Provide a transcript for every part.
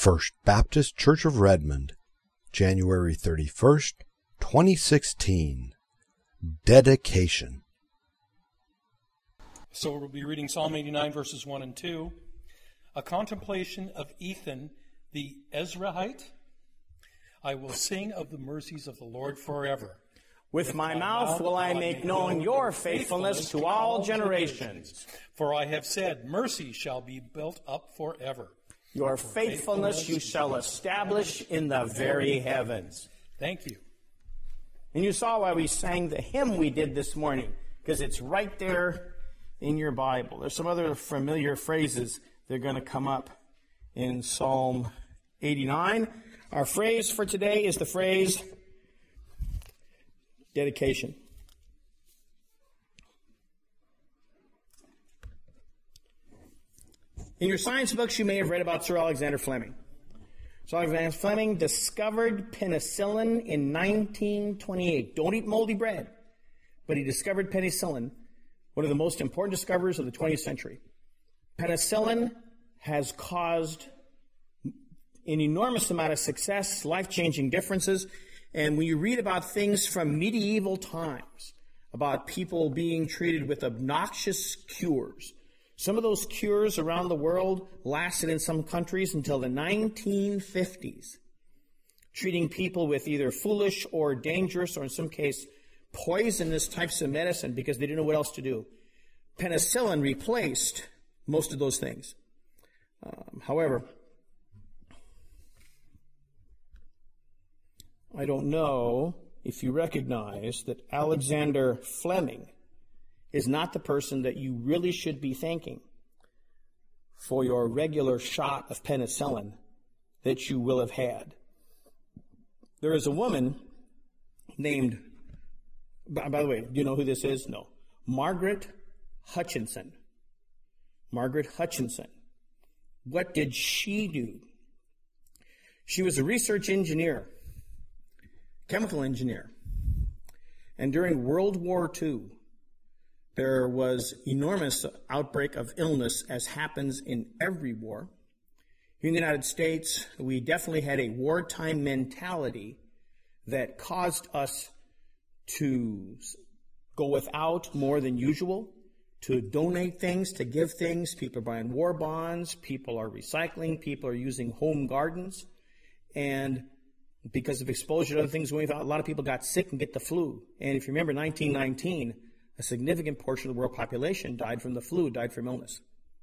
First Baptist Church of Redmond, January 31st, 2016. Dedication. So we'll be reading Psalm 89, verses 1 and 2. A contemplation of Ethan the Ezrahite. I will sing of the mercies of the Lord forever. With my mouth will I make known your faithfulness to all generations. For I have said, mercy shall be built up forever. Your faithfulness you shall establish in the very heavens. Thank you. And you saw why we sang the hymn we did this morning, because it's right there in your Bible. There's some other familiar phrases that are going to come up in Psalm 89. Our phrase for today is the phrase dedication. In your science books, you may have read about Sir Alexander Fleming. Sir Alexander Fleming discovered penicillin in 1928. Don't eat moldy bread. But he discovered penicillin, one of the most important discoveries of the 20th century. Penicillin has caused an enormous amount of success, life-changing differences. And when you read about things from medieval times, about people being treated with obnoxious cures, some of those cures around the world lasted in some countries until the 1950s, treating people with either foolish or dangerous, or in some case, poisonous types of medicine because they didn't know what else to do. Penicillin replaced most of those things. However, I don't know if you recognize that Alexander Fleming is not the person that you really should be thanking for your regular shot of penicillin that you will have had. There is a woman named, by the way, do you know who this is? No. Margaret Hutchinson. Margaret Hutchinson. What did she do? She was a research engineer, chemical engineer. And during World War II, there was enormous outbreak of illness, as happens in every war. In the United States, we definitely had a wartime mentality that caused us to go without more than usual, to donate things, to give things. People are buying war bonds, people are recycling, people are using home gardens. And because of exposure to other things going on, a lot of people got sick and get the flu. And if you remember 1919, a significant portion of the world population died from the flu, died from illness.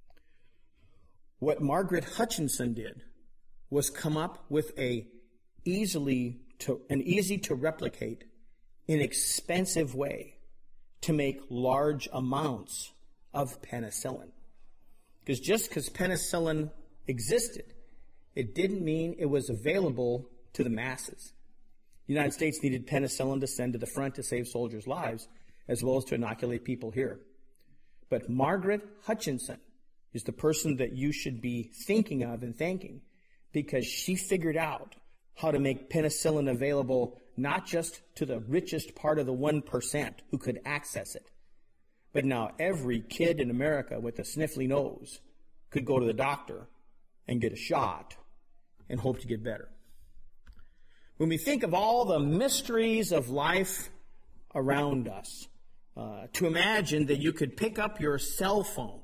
What Margaret Hutchinson did was come up with an easy to replicate, inexpensive way to make large amounts of penicillin. Because just because penicillin existed, it didn't mean it was available to the masses. The United States needed penicillin to send to the front to save soldiers' lives, as well as to inoculate people here. But Margaret Hutchinson is the person that you should be thinking of and thanking, because she figured out how to make penicillin available not just to the richest part of the 1% who could access it, but now every kid in America with a sniffly nose could go to the doctor and get a shot and hope to get better. When we think of all the mysteries of life around us, to imagine that you could pick up your cell phone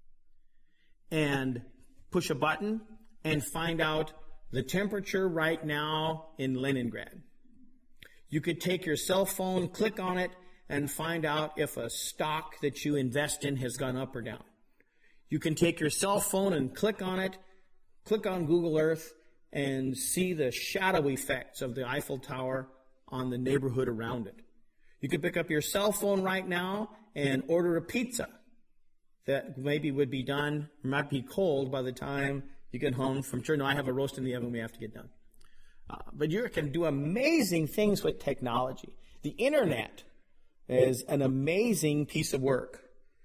and push a button and find out the temperature right now in Leningrad. You could take your cell phone, click on it, and find out if a stock that you invest in has gone up or down. You can take your cell phone and click on it, click on Google Earth, and see the shadow effects of the Eiffel Tower on the neighborhood around it. You could pick up your cell phone right now and order a pizza that maybe would be done, might be cold by the time you get home from church. No, I have a roast in the oven we have to get done. But you can do amazing things with technology. The internet is an amazing piece of work.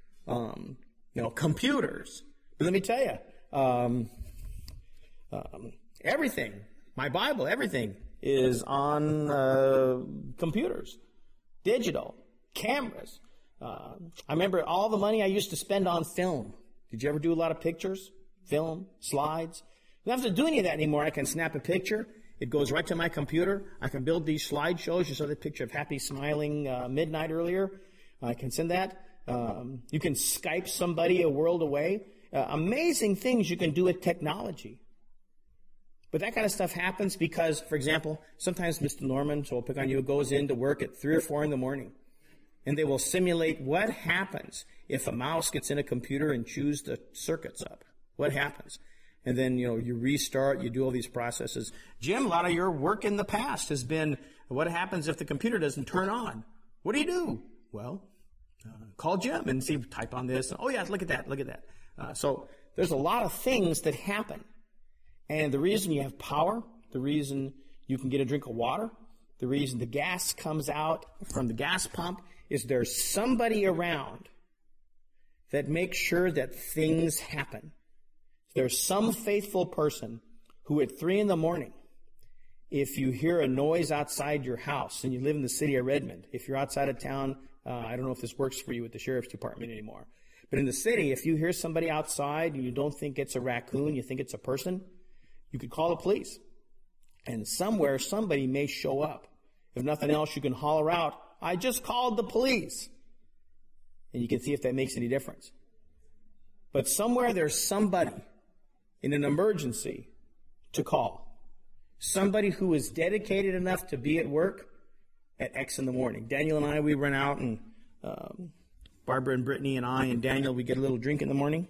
Computers. But let me tell you, everything, my Bible, everything is on computers. Digital, cameras. I remember all the money I used to spend on film. Did you ever do a lot of pictures, film, slides? don't have to do any of that anymore. I can snap a picture. It goes right to my computer. I can build these slideshows. You saw the picture of happy, smiling midnight earlier. I can send that. You can Skype somebody a world away. Amazing things you can do with technology. But that kind of stuff happens because, for example, sometimes Mr. Norman, so I'll pick on you, goes into work at 3 or 4 in the morning. And they will simulate what happens if a mouse gets in a computer and chews the circuits up. What happens? And then, you restart, you do all these processes. Jim, a lot of your work in the past has been, what happens if the computer doesn't turn on? What do you do? Well, call Jim and see, type on this. Oh, yeah, look at that. So there's a lot of things that happen. And the reason you have power, the reason you can get a drink of water, the reason the gas comes out from the gas pump is there's somebody around that makes sure that things happen. There's some faithful person who at 3 in the morning, if you hear a noise outside your house and you live in the city of Redmond, if you're outside of town, I don't know if this works for you with the sheriff's department anymore, but in the city, if you hear somebody outside and you don't think it's a raccoon, you think it's a person, you could call the police. And somewhere, somebody may show up. If nothing else, you can holler out, I just called the police. And you can see if that makes any difference. But somewhere there's somebody in an emergency to call. Somebody who is dedicated enough to be at work at X in the morning. Daniel and I, we run out, and Barbara and Brittany and I and Daniel, we get a little drink in the morning.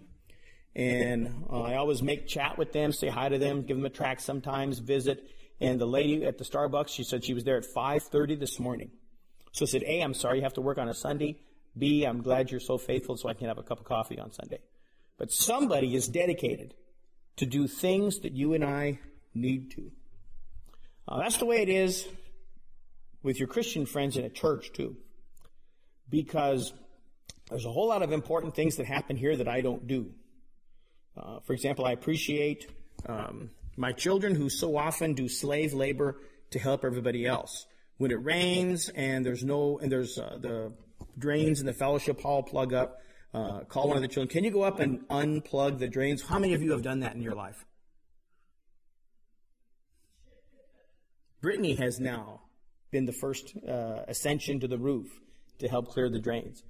And I always make chat with them, say hi to them, give them a tract sometimes, visit. And the lady at the Starbucks, she said she was there at 5:30 this morning. So I said, A, I'm sorry you have to work on a Sunday. B, I'm glad you're so faithful so I can have a cup of coffee on Sunday. But somebody is dedicated to do things that you and I need to. That's the way it is with your Christian friends in a church, too. Because there's a whole lot of important things that happen here that I don't do. For example, I appreciate my children who so often do slave labor to help everybody else. When it rains and there's the drains in the fellowship hall plug up, call one of the children. Can you go up and unplug the drains? How many of you have done that in your life? Brittany has now been the first ascension to the roof to help clear the drains.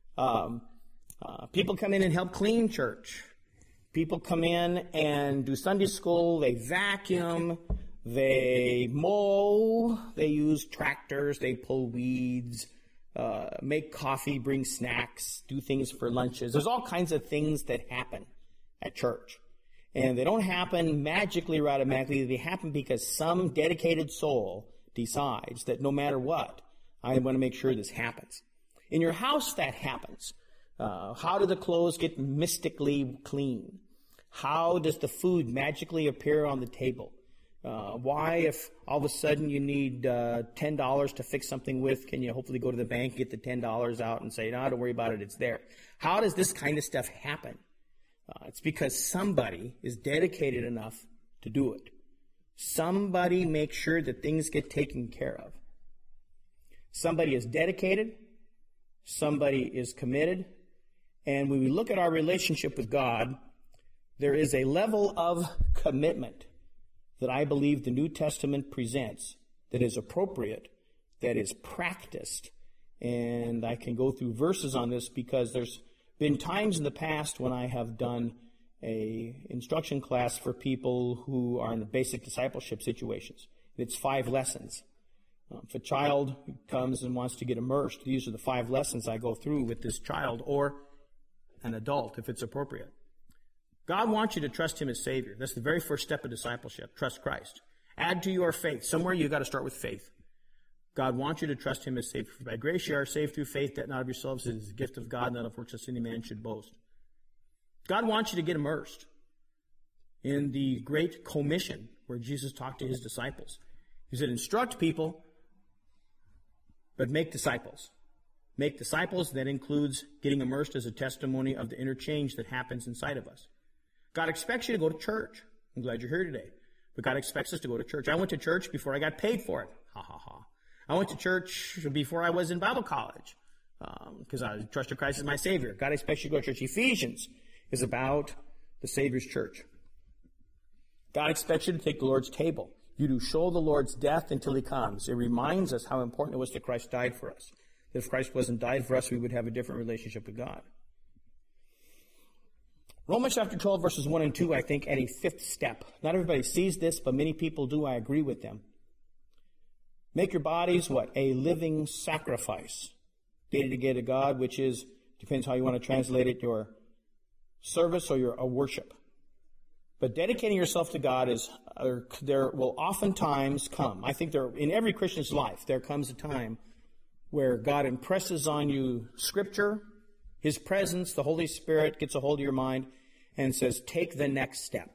People come in and help clean church. People come in and do Sunday school. They vacuum. They mow. They use tractors. They pull weeds. Make coffee, bring snacks, do things for lunches. There's all kinds of things that happen at church. And they don't happen magically or automatically. They happen because some dedicated soul decides that no matter what, I want to make sure this happens. In your house, that happens. How do the clothes get mystically clean? How does the food magically appear on the table? Why, if all of a sudden you need $10 to fix something with, can you hopefully go to the bank, get the $10 out and say, no, don't worry about it, it's there. How does this kind of stuff happen? It's because somebody is dedicated enough to do it. Somebody makes sure that things get taken care of. Somebody is dedicated. Somebody is committed. And when we look at our relationship with God, there is a level of commitment that I believe the New Testament presents that is appropriate, that is practiced. And I can go through verses on this because there's been times in the past when I have done a instruction class for people who are in the basic discipleship situations. It's 5 lessons. If a child comes and wants to get immersed, these are the 5 lessons I go through with this child or an adult if it's appropriate. God wants you to trust Him as Savior. That's the very first step of discipleship. Trust Christ. Add to your faith. Somewhere you've got to start with faith. God wants you to trust Him as Savior. By grace you are saved through faith, that not of yourselves. It is the gift of God, not of works, lest any man should boast. God wants you to get immersed in the Great Commission where Jesus talked to His disciples. He said, instruct people, but make disciples. Make disciples, that includes getting immersed as a testimony of the interchange that happens inside of us. God expects you to go to church. I'm glad you're here today. But God expects us to go to church. I went to church before I got paid for it. Ha, ha, ha. I went to church before I was in Bible college because I trusted Christ as my Savior. God expects you to go to church. Ephesians is about the Savior's church. God expects you to take the Lord's table. You do show the Lord's death until he comes. It reminds us how important it was that Christ died for us. That if Christ wasn't died for us, we would have a different relationship with God. Romans chapter 12, verses 1 and 2, I think, at a fifth step. Not everybody sees this, but many people do. I agree with them. Make your bodies, what? A living sacrifice. Dedicated to God, which is, depends how you want to translate it, your service or your worship. But dedicating yourself to God is, there will oftentimes come, I think in every Christian's life, there comes a time where God impresses on you Scripture, His presence, the Holy Spirit gets a hold of your mind and says, take the next step.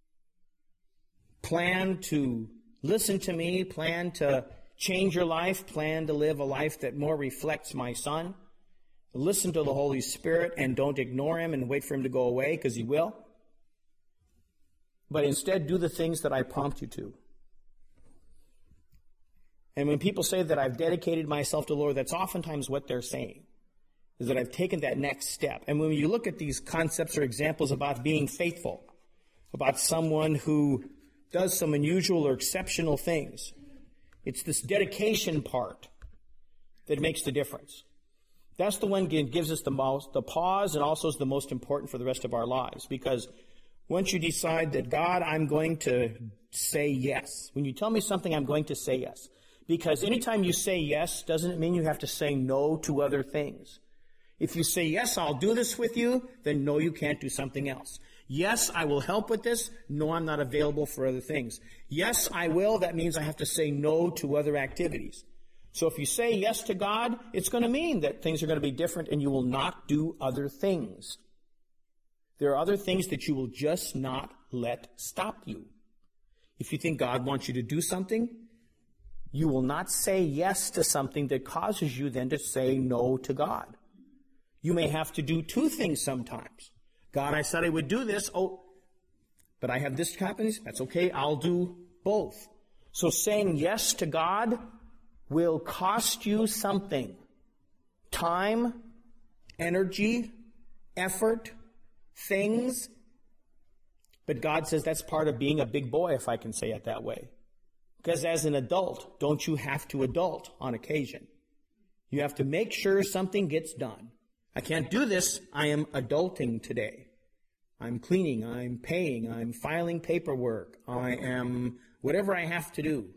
Plan to listen to me, plan to change your life, plan to live a life that more reflects my Son. Listen to the Holy Spirit and don't ignore Him and wait for Him to go away, because He will. But instead, do the things that I prompt you to. And when people say that I've dedicated myself to the Lord, that's oftentimes what they're saying, is that I've taken that next step. And when you look at these concepts or examples about being faithful, about someone who does some unusual or exceptional things, it's this dedication part that makes the difference. That's the one that gives us the pause, and also is the most important for the rest of our lives. Because once you decide that, God, I'm going to say yes. When you tell me something, I'm going to say yes. Because anytime you say yes, doesn't it mean you have to say no to other things? If you say, yes, I'll do this with you, then no, you can't do something else. Yes, I will help with this. No, I'm not available for other things. Yes, I will. That means I have to say no to other activities. So if you say yes to God, it's going to mean that things are going to be different and you will not do other things. There are other things that you will just not let stop you. If you think God wants you to do something, you will not say yes to something that causes you then to say no to God. You may have to do two things sometimes. God, I said I would do this. Oh, but I have this happens. That's okay. I'll do both. So saying yes to God will cost you something. Time, energy, effort, things. But God says that's part of being a big boy, if I can say it that way. Because as an adult, don't you have to adult on occasion? You have to make sure something gets done. I can't do this. I am adulting today. I'm cleaning. I'm paying. I'm filing paperwork. I am whatever I have to do.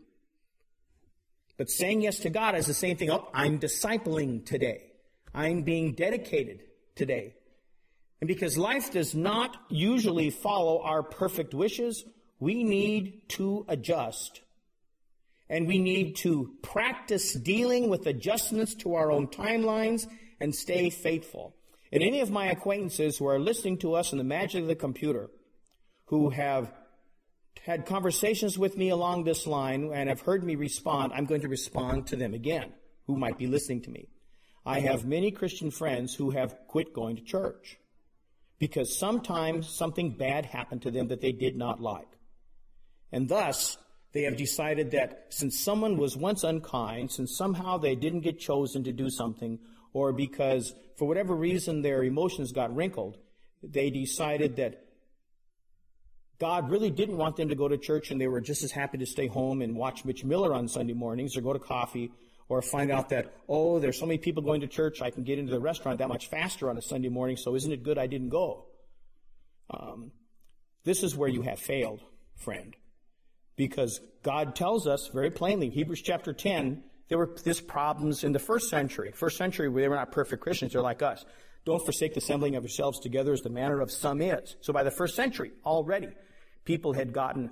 But saying yes to God is the same thing. Oh, I'm discipling today. I'm being dedicated today. And because life does not usually follow our perfect wishes, we need to adjust. And we need to practice dealing with adjustments to our own timelines and stay faithful. And any of my acquaintances who are listening to us in the magic of the computer, who have had conversations with me along this line and have heard me respond, I'm going to respond to them again, who might be listening to me. I have many Christian friends who have quit going to church because sometimes something bad happened to them that they did not like. And thus, they have decided that since someone was once unkind, since somehow they didn't get chosen to do something, or because for whatever reason their emotions got wrinkled, they decided that God really didn't want them to go to church and they were just as happy to stay home and watch Mitch Miller on Sunday mornings or go to coffee or find out that, oh, there's so many people going to church, I can get into the restaurant that much faster on a Sunday morning, so isn't it good I didn't go? This is where you have failed, friend. Because God tells us very plainly, Hebrews chapter 10, there were these problems in the first century. First century, they were not perfect Christians. They're like us. Don't forsake the assembling of yourselves together as the manner of some is. So by the first century, already, people had gotten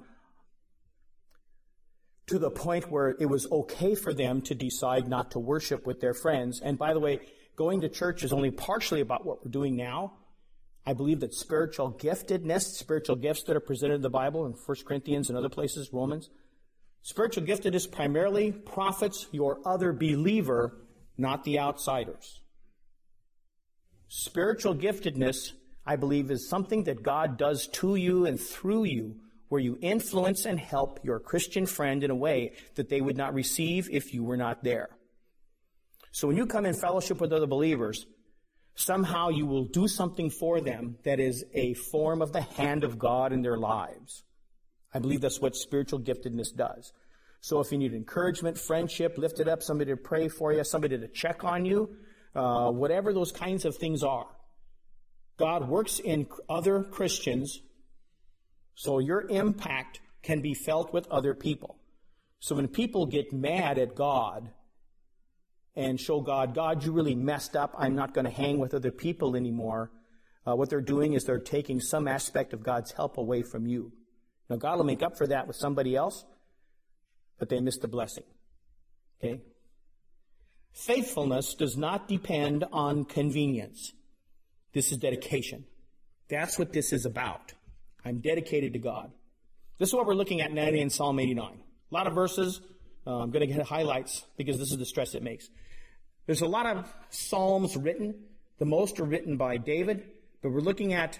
to the point where it was okay for them to decide not to worship with their friends. And by the way, going to church is only partially about what we're doing now. I believe that spiritual giftedness, spiritual gifts that are presented in the Bible in 1 Corinthians and other places, Romans, spiritual giftedness primarily profits your other believer, not the outsiders. Spiritual giftedness, I believe, is something that God does to you and through you, where you influence and help your Christian friend in a way that they would not receive if you were not there. So when you come in fellowship with other believers, somehow you will do something for them that is a form of the hand of God in their lives. I believe that's what spiritual giftedness does. So if you need encouragement, friendship, lift it up, somebody to pray for you, somebody to check on you, whatever those kinds of things are, God works in other Christians so your impact can be felt with other people. So when people get mad at God and show God, you really messed up, I'm not going to hang with other people anymore, what they're doing is they're taking some aspect of God's help away from you. Now, God will make up for that with somebody else, but they missed the blessing. Okay? Faithfulness does not depend on convenience. This is dedication. That's what this is about. I'm dedicated to God. This is what we're looking at now in Psalm 89. A lot of verses. I'm going to get highlights because this is the stress it makes. There's a lot of psalms written. The most are written by David, but we're looking at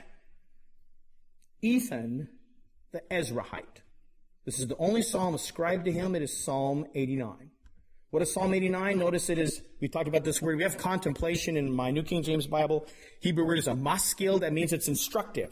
Ethan, the Ezrahite. This is the only psalm ascribed to him. It is Psalm 89. What is Psalm 89? Notice it is, we talked about this word. We have contemplation in my New King James Bible. Hebrew word is a maskil. That means it's instructive.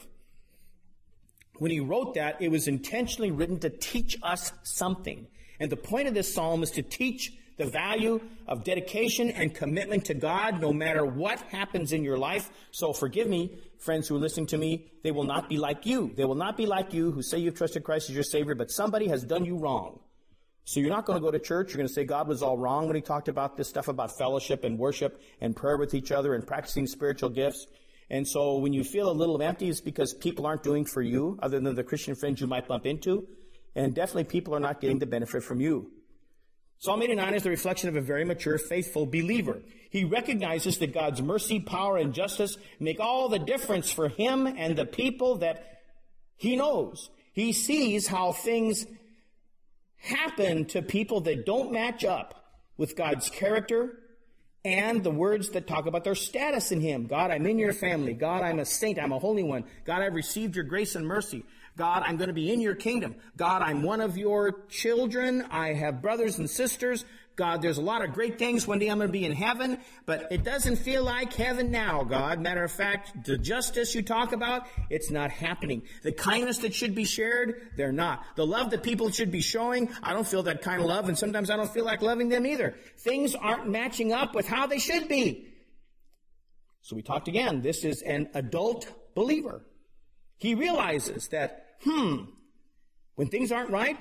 When he wrote that, it was intentionally written to teach us something. And the point of this psalm is to teach the value of dedication and commitment to God no matter what happens in your life. So forgive me, friends who are listening to me, they will not be like you. They will not be like you who say you've trusted Christ as your Savior, but somebody has done you wrong. So you're not going to go to church. You're going to say God was all wrong when he talked about this stuff about fellowship and worship and prayer with each other and practicing spiritual gifts. And so when you feel a little empty, it's because people aren't doing for you other than the Christian friends you might bump into. And definitely people are not getting the benefit from you. Psalm 89 is the reflection of a very mature, faithful believer. He recognizes that God's mercy, power, and justice make all the difference for him and the people that he knows. He sees how things happen to people that don't match up with God's character and the words that talk about their status in him. God, I'm in your family. God, I'm a saint. I'm a holy one. God, I've received your grace and mercy. God, I'm going to be in your kingdom. God, I'm one of your children. I have brothers and sisters. God, there's a lot of great things. One day I'm going to be in heaven, but it doesn't feel like heaven now, God. Matter of fact, the justice you talk about, it's not happening. The kindness that should be shared, they're not. The love that people should be showing, I don't feel that kind of love, and sometimes I don't feel like loving them either. Things aren't matching up with how they should be. So we talked again. This is an adult believer. He realizes that, when things aren't right,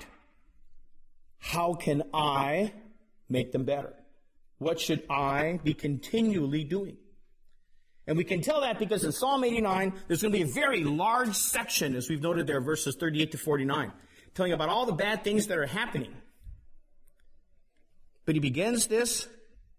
how can I make them better? What should I be continually doing? And we can tell that because in Psalm 89, there's going to be a very large section, as we've noted there, verses 38 to 49, telling about all the bad things that are happening. But he begins this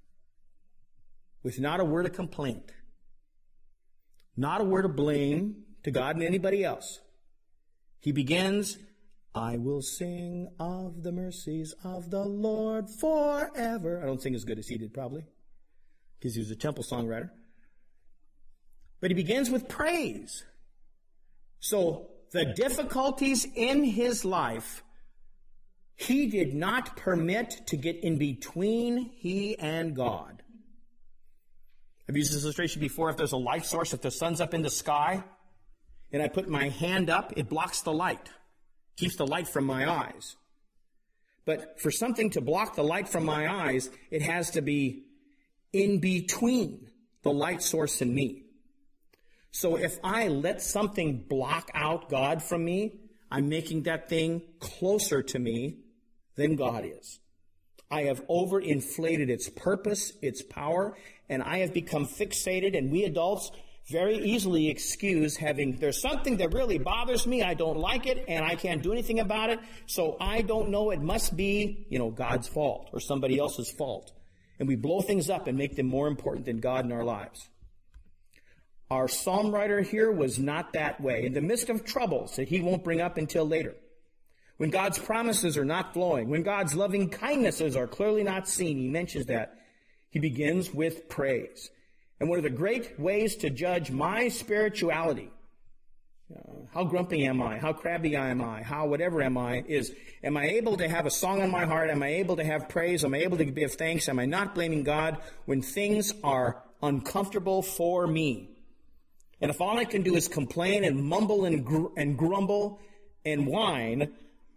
with not a word of complaint, not a word of blame to God and anybody else. He begins, I will sing of the mercies of the Lord forever. I don't sing as good as he did, probably, because he was a temple songwriter. But he begins with praise. So the difficulties in his life, he did not permit to get in between he and God. I've used this illustration before. If there's a light source, if the sun's up in the sky, and I put my hand up, it blocks the light. Keeps the light from my eyes. But for something to block the light from my eyes, it has to be in between the light source and me. So if I let something block out God from me, I'm making that thing closer to me than God is. I have overinflated its purpose, its power, and I have become fixated, and we adults very easily excuse there's something that really bothers me, I don't like it, and I can't do anything about it, so I don't know, it must be, God's fault or somebody else's fault. And we blow things up and make them more important than God in our lives. Our psalm writer here was not that way. In the midst of troubles that he won't bring up until later, when God's promises are not flowing, when God's loving kindnesses are clearly not seen, he mentions that, he begins with praise. And one of the great ways to judge my spirituality, how grumpy am I, how crabby am I, how whatever am I, is, am I able to have a song on my heart? Am I able to have praise? Am I able to give thanks? Am I not blaming God when things are uncomfortable for me? And if all I can do is complain and mumble and grumble and whine,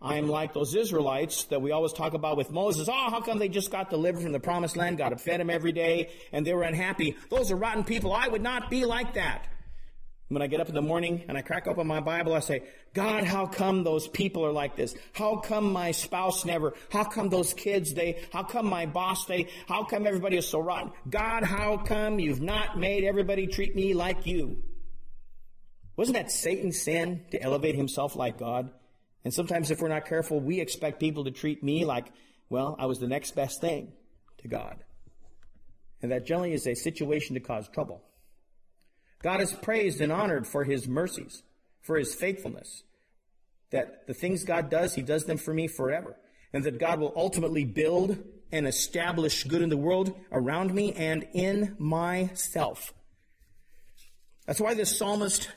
I'm like those Israelites that we always talk about with Moses. Oh, how come they just got delivered from the promised land, God had fed them every day, and they were unhappy? Those are rotten people. I would not be like that. When I get up in the morning and I crack open my Bible, I say, God, how come those people are like this? How come my spouse never? How come those kids, how come my boss, how come everybody is so rotten? God, how come you've not made everybody treat me like you? Wasn't that Satan's sin to elevate himself like God? And sometimes if we're not careful, we expect people to treat me like, well, I was the next best thing to God. And that generally is a situation to cause trouble. God is praised and honored for his mercies, for his faithfulness, that the things God does, he does them for me forever, and that God will ultimately build and establish good in the world around me and in myself. That's why this psalmist,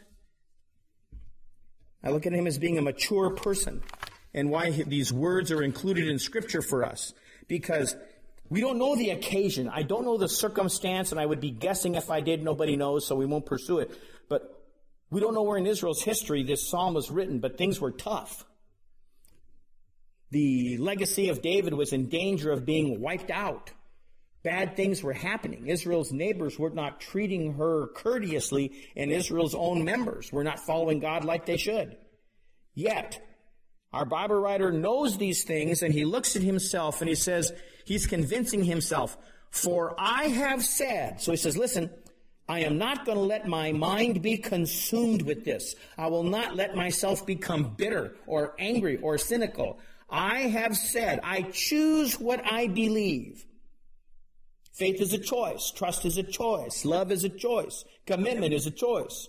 I look at him as being a mature person, and why these words are included in Scripture for us, because we don't know the occasion. I don't know the circumstance, and I would be guessing if I did. Nobody knows, so we won't pursue it. But we don't know where in Israel's history this psalm was written, but things were tough. The legacy of David was in danger of being wiped out. Bad things were happening. Israel's neighbors were not treating her courteously, and Israel's own members were not following God like they should. Yet, our Bible writer knows these things, and he looks at himself and he says, he's convincing himself, for I have said. So he says, listen, I am not going to let my mind be consumed with this. I will not let myself become bitter or angry or cynical. I have said, I choose what I believe. Faith is a choice. Trust is a choice. Love is a choice. Commitment is a choice.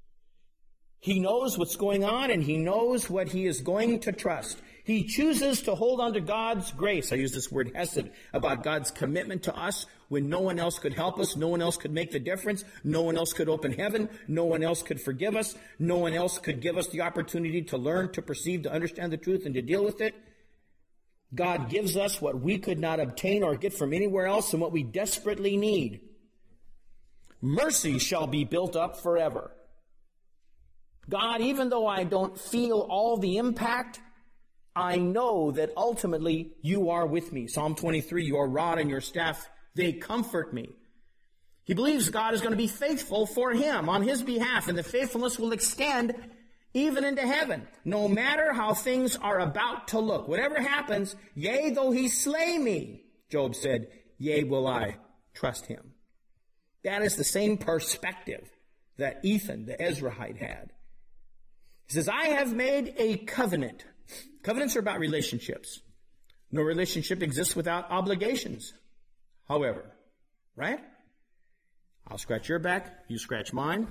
He knows what's going on, and he knows what he is going to trust. He chooses to hold on to God's grace. I use this word hesed about God's commitment to us when no one else could help us, no one else could make the difference, no one else could open heaven, no one else could forgive us, no one else could give us the opportunity to learn, to perceive, to understand the truth, and to deal with it. God gives us what we could not obtain or get from anywhere else and what we desperately need. Mercy shall be built up forever. God, even though I don't feel all the impact, I know that ultimately you are with me. Psalm 23, your rod and your staff, they comfort me. He believes God is going to be faithful for him on his behalf, and the faithfulness will extend even into heaven. No matter how things are about to look, whatever happens, yea, though he slay me, Job said, yea, will I trust him. That is the same perspective that Ethan, the Ezrahite, had. He says, I have made a covenant. Covenants are about relationships. No relationship exists without obligations. However, right? I'll scratch your back, you scratch mine.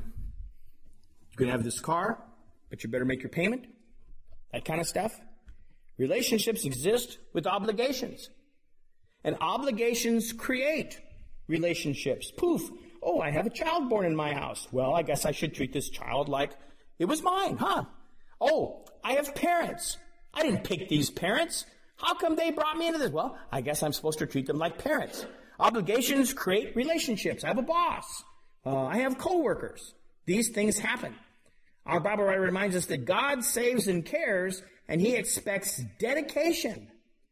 You can have this car, but you better make your payment. That kind of stuff. Relationships exist with obligations. And obligations create relationships. Poof. Oh, I have a child born in my house. Well, I guess I should treat this child like it was mine, huh? Oh, I have parents. I didn't pick these parents. How come they brought me into this? Well, I guess I'm supposed to treat them like parents. Obligations create relationships. I have a boss. I have coworkers. These things happen. Our Bible writer reminds us that God saves and cares, and he expects dedication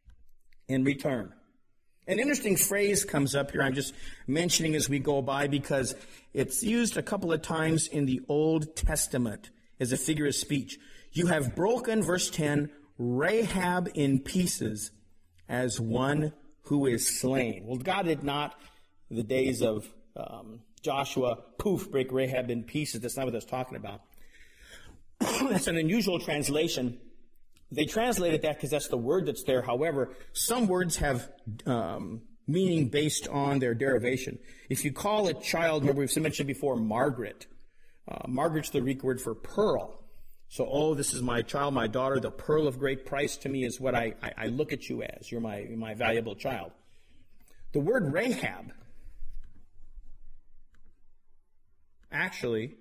in return. An interesting phrase comes up here I'm just mentioning as we go by because it's used a couple of times in the Old Testament as a figure of speech. You have broken, verse 10, Rahab in pieces as one who is slain. Well, God did not, in the days of Joshua, poof, break Rahab in pieces. That's not what that's talking about. That's an unusual translation. They translated that because that's the word that's there. However, some words have meaning based on their derivation. If you call a child, remember we've mentioned before, Margaret. Margaret's the Greek word for pearl. So, oh, this is my child, my daughter, the pearl of great price to me is what I look at you as. You're my valuable child. The word Rahab actually,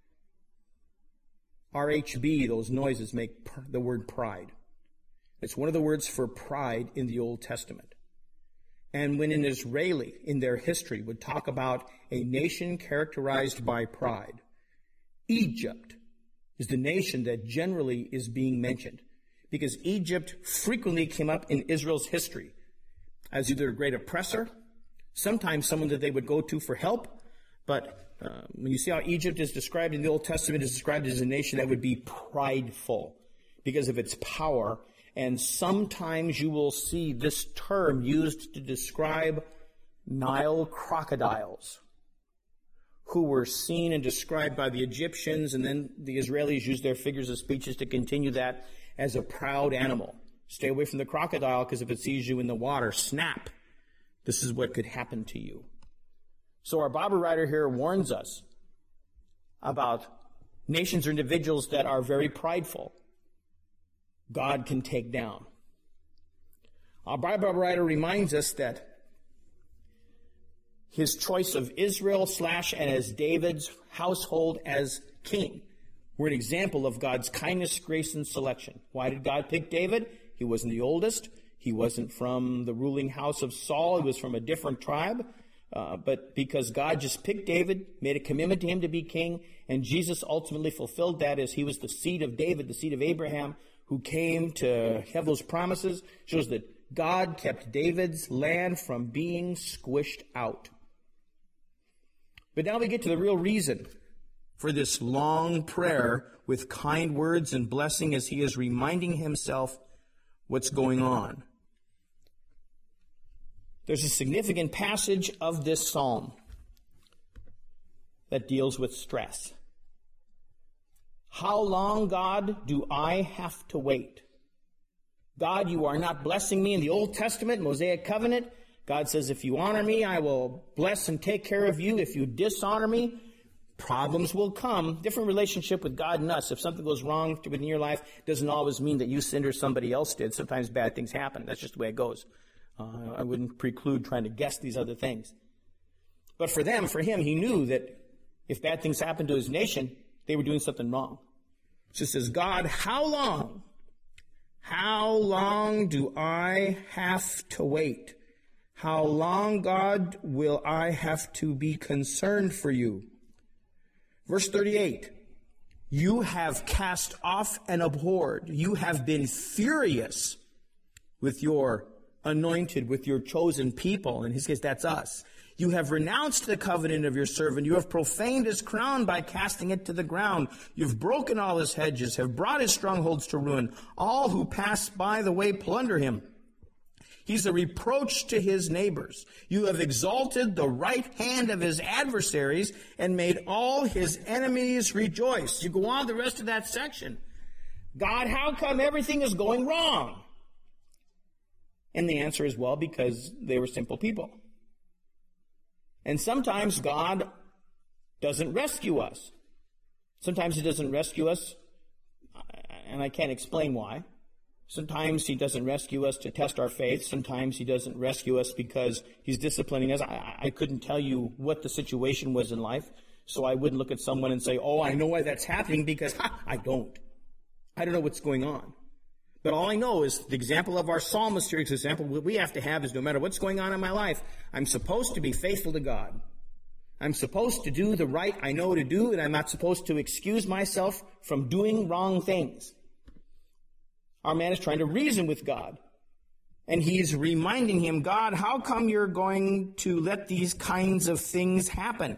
RHB, those noises make the word pride. It's one of the words for pride in the Old Testament. And when an Israeli in their history would talk about a nation characterized by pride, Egypt is the nation that generally is being mentioned because Egypt frequently came up in Israel's history as either a great oppressor, sometimes someone that they would go to for help. But when you see how Egypt is described in the Old Testament, is described as a nation that would be prideful because of its power. And sometimes you will see this term used to describe Nile crocodiles, who were seen and described by the Egyptians, and then the Israelis used their figures of speeches to continue that as a proud animal. Stay away from the crocodile, because if it sees you in the water, snap. This is what could happen to you. So our Bible writer here warns us about nations or individuals that are very prideful. God can take down. Our Bible writer reminds us that his choice of Israel and as David's household as king were an example of God's kindness, grace, and selection. Why did God pick David? He wasn't the oldest. He wasn't from the ruling house of Saul. He was from a different tribe. But because God just picked David, made a commitment to him to be king, and Jesus ultimately fulfilled that as he was the seed of David, the seed of Abraham, who came to have those promises, shows that God kept David's land from being squished out. But now we get to the real reason for this long prayer with kind words and blessing as he is reminding himself what's going on. There's a significant passage of this psalm that deals with stress. How long, God, do I have to wait? God, you are not blessing me in the Old Testament, Mosaic covenant. God says, if you honor me, I will bless and take care of you. If you dishonor me, problems will come. Different relationship with God and us. If something goes wrong within your life, doesn't always mean that you sinned or somebody else did. Sometimes bad things happen. That's just the way it goes. I wouldn't preclude trying to guess these other things. But for him, he knew that if bad things happened to his nation, they were doing something wrong. So it says, God, how long? How long do I have to wait? How long, God, will I have to be concerned for you? Verse 38, you have cast off and abhorred. You have been furious with your anointed, with your chosen people. In his case, that's us. You have renounced the covenant of your servant. You have profaned his crown by casting it to the ground. You've broken all his hedges, have brought his strongholds to ruin. All who pass by the way plunder him. He's a reproach to his neighbors. You have exalted the right hand of his adversaries and made all his enemies rejoice. You go on the rest of that section. God, how come everything is going wrong? And the answer is, well, because they were simple people. And sometimes God doesn't rescue us. Sometimes he doesn't rescue us, and I can't explain why. Sometimes he doesn't rescue us to test our faith. Sometimes he doesn't rescue us because he's disciplining us. I couldn't tell you what the situation was in life, so I wouldn't look at someone and say, oh, I know why that's happening, because I don't. I don't know what's going on. But all I know is the example of our psalmist here, example what we have to have is no matter what's going on in my life, I'm supposed to be faithful to God. I'm supposed to do the right I know to do, and I'm not supposed to excuse myself from doing wrong things. Our man is trying to reason with God. And he's reminding him, God, how come you're going to let these kinds of things happen?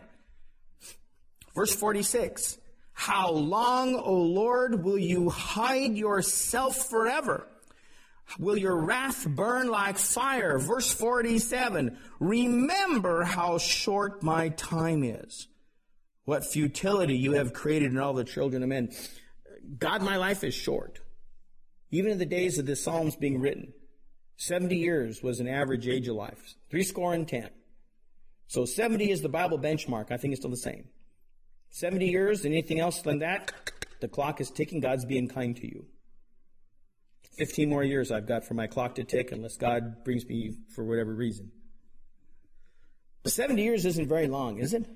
Verse 46, how long, O Lord, will you hide yourself forever? Will your wrath burn like fire? Verse 47, remember how short my time is. What futility you have created in all the children of men. God, my life is short. Even in the days of the Psalms being written, 70 years was an average age of life. 70. So 70 is the Bible benchmark. I think it's still the same. 70 years, anything else than that, the clock is ticking. God's being kind to you. 15 more years I've got for my clock to tick unless God brings me for whatever reason. But 70 years isn't very long, is it?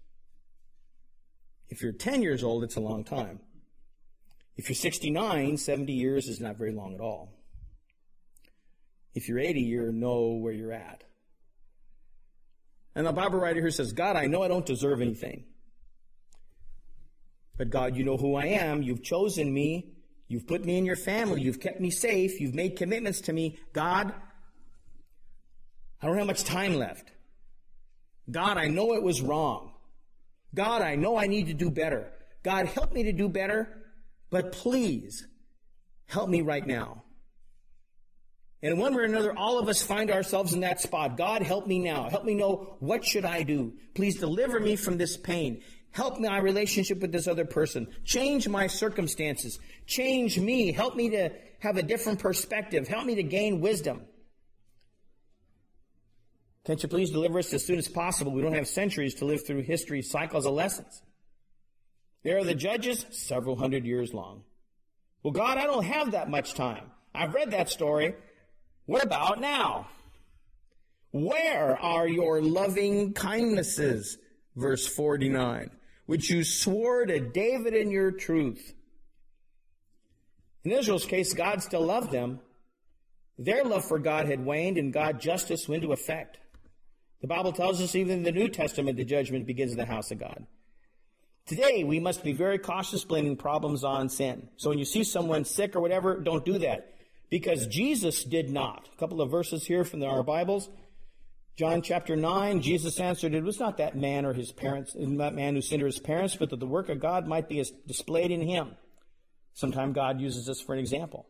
If you're 10 years old, it's a long time. If you're 69, 70 years is not very long at all. If you're 80, you know where you're at. And the Bible writer here says, God, I know I don't deserve anything. But God, you know who I am. You've chosen me. You've put me in your family. You've kept me safe. You've made commitments to me. God, I don't have much time left. God, I know it was wrong. God, I know I need to do better. God, help me to do better, but please help me right now. And in one way or another, all of us find ourselves in that spot. God, help me now. Help me know, what should I do? Please deliver me from this pain. Help my relationship with this other person. Change my circumstances. Change me. Help me to have a different perspective. Help me to gain wisdom. Can't you please deliver us as soon as possible? We don't have centuries to live through history's cycles of lessons. There are the judges, several hundred years long. Well, God, I don't have that much time. I've read that story. What about now? Where are your loving kindnesses? Verse 49, which you swore to David in your truth. In Israel's case, God still loved them. Their love for God had waned and God's justice went into effect. The Bible tells us even in the New Testament, the judgment begins in the house of God. Today, we must be very cautious blaming problems on sin. So when you see someone sick or whatever, don't do that. Because Jesus did not. A couple of verses here from our Bibles. John chapter 9, Jesus answered, it was not that man or his parents, that man who sinned or his parents, but that the work of God might be displayed in him. Sometimes God uses this for an example.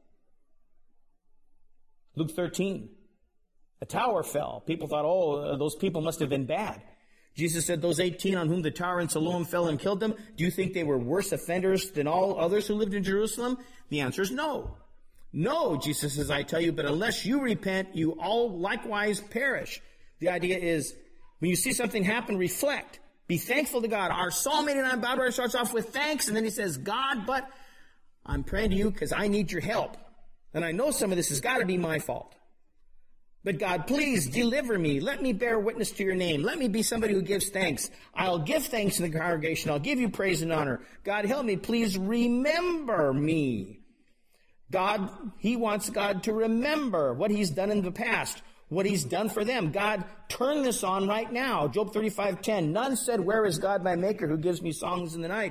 Luke 13, a tower fell. People thought, those people must have been bad. Jesus said, those 18 on whom the tower in Siloam fell and killed them, do you think they were worse offenders than all others who lived in Jerusalem? The answer is no. No, Jesus says, I tell you, but unless you repent, you all likewise perish. The idea is, when you see something happen, reflect. Be thankful to God. Our Psalm 89 Bible starts off with thanks, and then he says, God, but I'm praying to you because I need your help. And I know some of this has got to be my fault. But God, please deliver me. Let me bear witness to your name. Let me be somebody who gives thanks. I'll give thanks in the congregation. I'll give you praise and honor. God, help me. Please remember me. God, he wants God to remember what he's done in the past, what he's done for them. God, turn this on right now. Job 35:10. None said, where is God my maker who gives me songs in the night?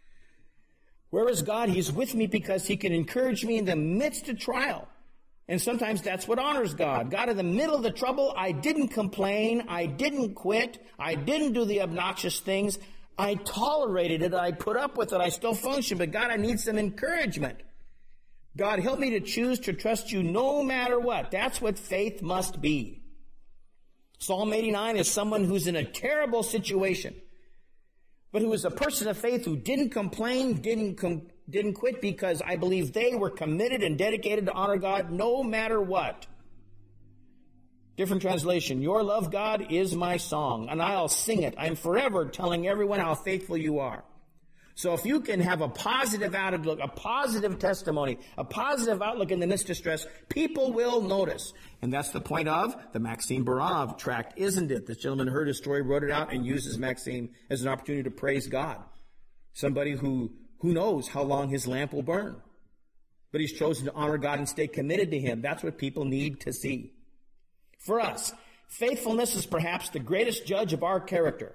Where is God? He's with me because he can encourage me in the midst of trial. And sometimes that's what honors God. God, in the middle of the trouble, I didn't complain. I didn't quit. I didn't do the obnoxious things. I tolerated it. I put up with it. I still function. But God, I need some encouragement. God, help me to choose to trust you no matter what. That's what faith must be. Psalm 89 is someone who's in a terrible situation, but who is a person of faith who didn't complain, didn't quit, because I believe they were committed and dedicated to honor God no matter what. Different translation, your love, God, is my song, and I'll sing it. I'm forever telling everyone how faithful you are. So if you can have a positive outlook, a positive testimony, a positive outlook in the midst of stress, people will notice. And that's the point of the Maxim Baranov tract, isn't it? This gentleman heard his story, wrote it out, and uses Maxim as an opportunity to praise God. Somebody who knows how long his lamp will burn. But he's chosen to honor God and stay committed to him. That's what people need to see. For us, faithfulness is perhaps the greatest judge of our character.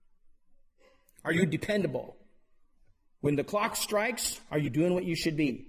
Are you dependable? When the clock strikes, are you doing what you should be?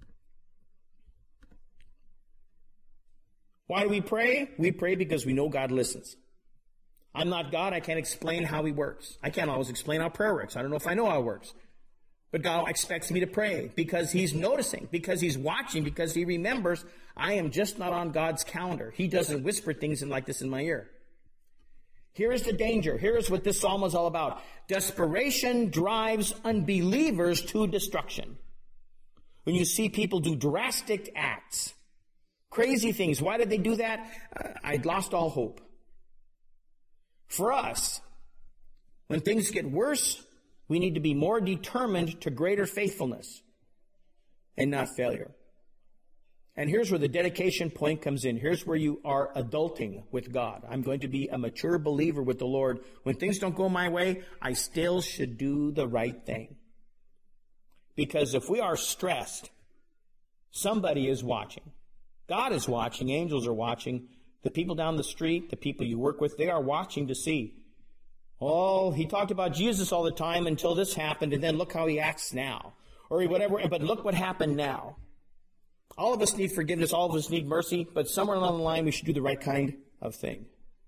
Why do we pray? We pray because we know God listens. I'm not God. I can't explain how he works. I can't always explain how prayer works. I don't know if I know how it works. But God expects me to pray because he's noticing, because he's watching, because he remembers I am just not on God's calendar. He doesn't whisper things like this in my ear. Here is the danger. Here is what this psalm is all about. Desperation drives unbelievers to destruction. When you see people do drastic acts, crazy things, why did they do that? I'd lost all hope. For us, when things get worse, we need to be more determined to greater faithfulness and not failure. And here's where the dedication point comes in. Here's where you are adulting with God. I'm going to be a mature believer with the Lord. When things don't go my way, I still should do the right thing. Because if we are stressed, somebody is watching. God is watching. Angels are watching. The people down the street, the people you work with, they are watching to see. Oh, he talked about Jesus all the time until this happened, and then look how he acts now. or whatever, but look what happened now. All of us need forgiveness, all of us need mercy, but somewhere along the line we should do the right kind of thing.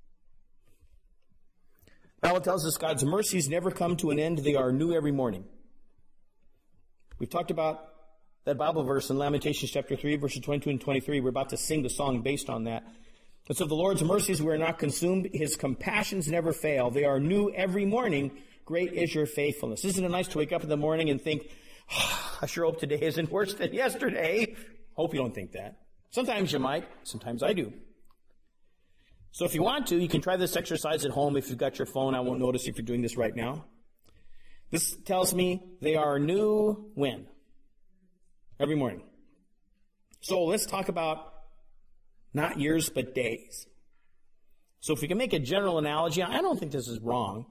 The Bible tells us God's mercies never come to an end. They are new every morning. We've talked about that Bible verse in Lamentations chapter 3, verses 22 and 23. We're about to sing the song based on that. It's of the Lord's mercies we are not consumed. His compassions never fail. They are new every morning. Great is your faithfulness. Isn't it nice to wake up in the morning and think, I sure hope today isn't worse than yesterday. Hope you don't think that. Sometimes you might. Sometimes I do. So if you want to, you can try this exercise at home. If you've got your phone, I won't notice if you're doing this right now. This tells me they are new when? Every morning. So let's talk about not years, but days. So if we can make a general analogy, I don't think this is wrong.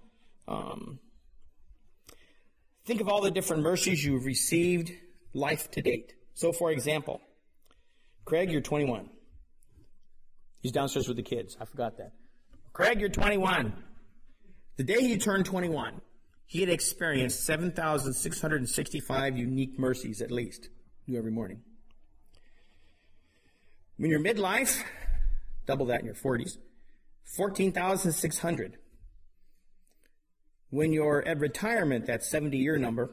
Think of all the different mercies you've received life to date. So for example, Craig, you're 21. He's downstairs with the kids. I forgot that. Craig, you're 21. The day he turned 21, he had experienced 7,665 unique mercies at least, new every morning. When you're midlife, double that in your 40s, 14,600. When you're at retirement, that 70-year number,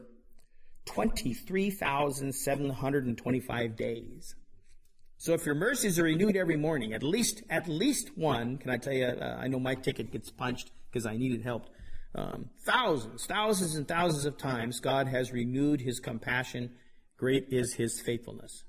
23,725 days. So if your mercies are renewed every morning, at least one, can I tell you, I know my ticket gets punched because I needed help. Thousands and thousands of times God has renewed his compassion. Great is his faithfulness.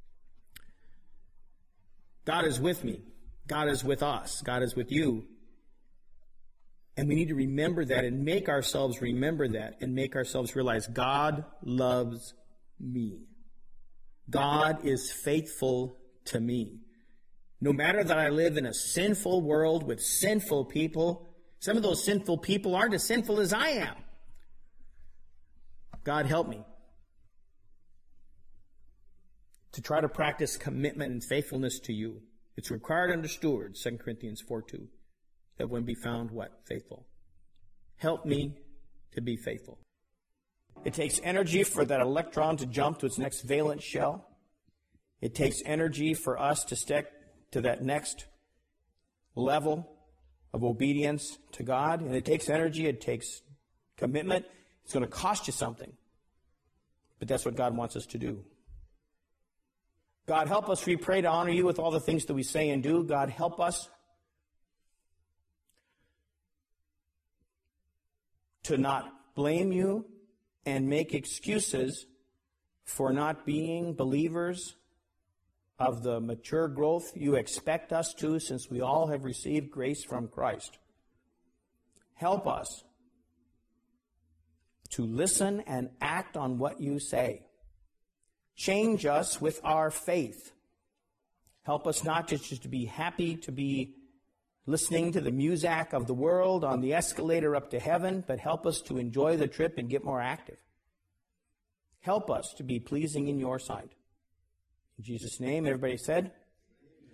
God is with me. God is with us. God is with you. And we need to remember that and make ourselves remember that and make ourselves realize God loves me. God is faithful to me. No matter that I live in a sinful world with sinful people, some of those sinful people aren't as sinful as I am. God help me to try to practice commitment and faithfulness to you. It's required under stewards, 2 Corinthians 4:2, that one be found what? Faithful. Help me to be faithful. It takes energy for that electron to jump to its next valence shell. It takes energy for us to stick to that next level of obedience to God. And it takes energy. It takes commitment. It's going to cost you something. But that's what God wants us to do. God, help us, we pray, to honor you with all the things that we say and do. God, help us to not blame you and make excuses for not being believers of the mature growth you expect us to, since we all have received grace from Christ. Help us to listen and act on what you say. Change us with our faith. Help us not just to be happy to be listening to the muzak of the world on the escalator up to heaven, but help us to enjoy the trip and get more active. Help us to be pleasing in your sight. In Jesus' name, everybody said,